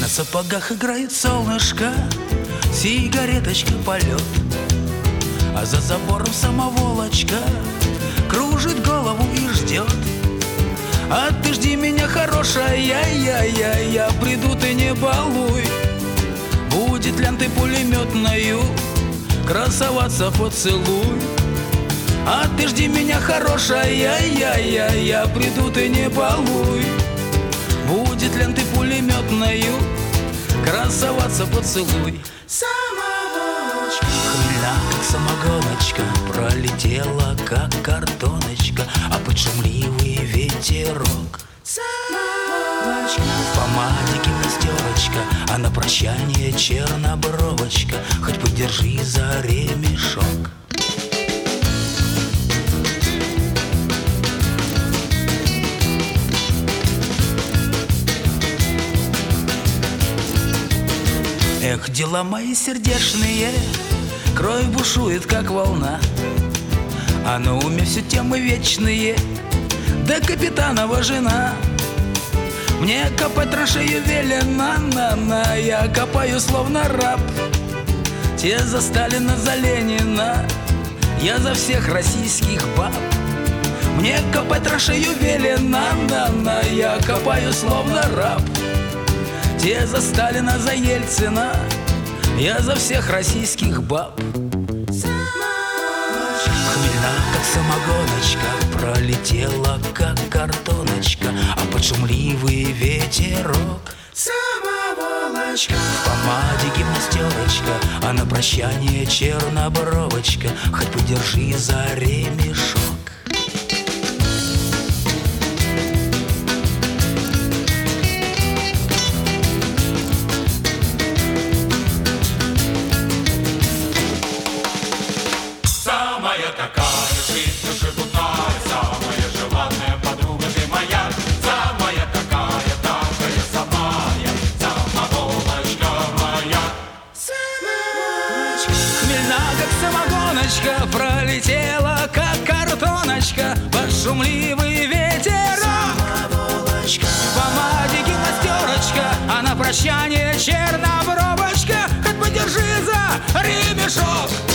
сапогах играет солнышко, сигареточка полет, а за забором самоволочка кружит голову и ждет. А ты жди меня, хорошая, я приду, ты не балуй. Будет лентой пулеметною красоваться поцелуй. А ты жди меня, хорошая, я приду, ты не балуй. Будет лентой пулеметною красоваться поцелуй. Самоволочка, хмельна, как самогоночка, пролетела, как картоночка, а под шумливый ветерок. Самоволочка, в помаде гимнастерочка, а на прощание чернобровочка, хоть подержи за ремешок. Эх, дела мои сердечные, кровь бушует, как волна, а на уме все темы вечные, да капитанова жена. Мне копать траншею велено, я копаю словно раб. Те за Сталина, за Ленина, я за всех российских баб. Мне копать траншею велено, я копаю словно раб. Те за Сталина, за Ельцина, я за всех российских баб. Хмельна, как самогоночка, пролетела, как картоночка, а под шумливый ветерок. Самоволочка, в помаде гимнастерочка, а на прощание чернобровочка, хоть подержи за ремешок. Самая такая жизнь душегубная, самая желанная подруга ты моя. Самая такая самая, самоволочка моя. Самоволочка, хмельна, как самогоночка, пролетела, как картоночка, под шумливый ветерок. Самоволочка, в помаде гимнастерочка, а на прощание чернобровочка, хоть подержи за ремешок.